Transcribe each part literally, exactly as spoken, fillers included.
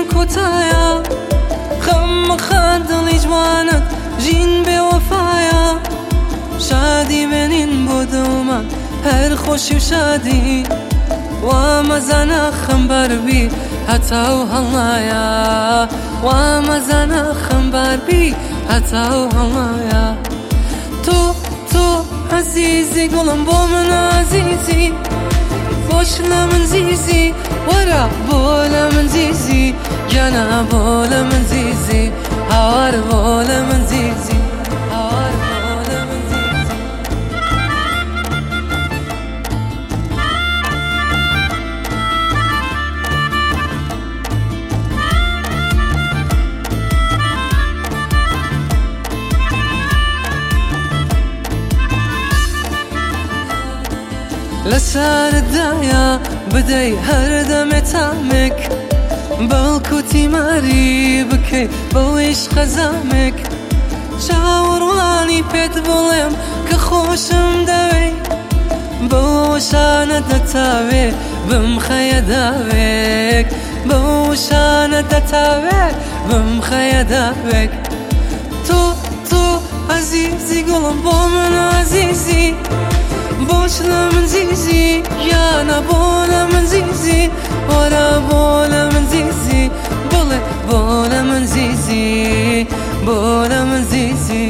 کۆتایە خەممەخە دڵی جوانت ژین بێوەفایە شادی بێنین بۆ دڵمان هەر خۆشی و شادی وا مەزانە خەمبار بی هەتا و هەڵایە وا مەزانە خەمبار بی هەتا و هەڵایە تۆ تۆ عەزیزی گوڵم بۆ من عەزیزی خۆش لە من زیزی وەرە بۆ لە من زیزی گیانە بۆ لە من زیزی هاوار بۆ لە من زیزی هاوار بۆ لە من زیزی لەسەردایە بدەی هەردەمێ تامێک بەڵکو تیماری بکەی بەوەیش خەزامێک چاوەڕوانی پێت بڵێم کە خۆشم دەوێ بەو شانە دەتاوێ بمخەیە داوێک بەو شانە دەتاوێ بمخەیە داوێک تۆ تۆ عەزیزی گوڵم بۆ من عەزیزی بۆش لە من زیزی یانە بۆ لە من زیزی وەرە بۆ لە من زیزی بڵێ بۆ لە من زیزی بۆ لە من زیزی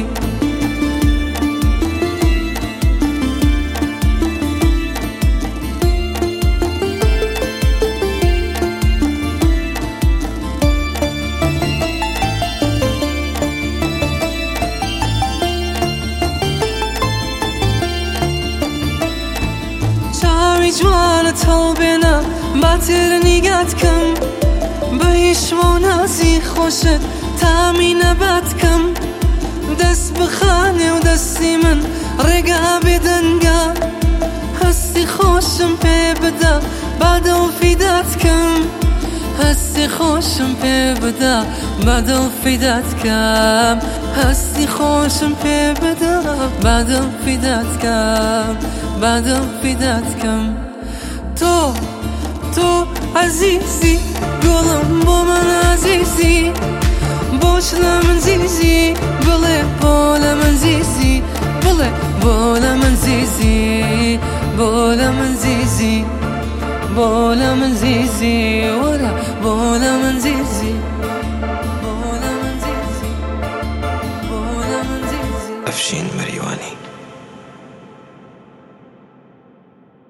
جوانت هەڵبێنە باتر نیگات کەم بە هیچمە و نازی خۆشت تامی نەبات کەم دەست بخانێ و دەستی من ڕێگا بێدەنگا هەستی خۆشم پێ بدە بادە و فیدات کەم هەستی خۆشم پێ بدە بادە و فیدات کەم هەستی خۆشم پێ بدە بادە و فیدات کەم بادە و فیدات کەم تۆ تۆ عەزیزی گوڵم بۆ من عەزیزی بۆش لە من زیزی بڵێ بۆ لە من زیزی بڵێ بۆ لە من زیزی بۆ لە من زیزی بۆ لە من زیزی وەرە بۆ لە من زیزی بۆ لە من زیزی بۆ لە من زیزی ئەفشین مەریوانی.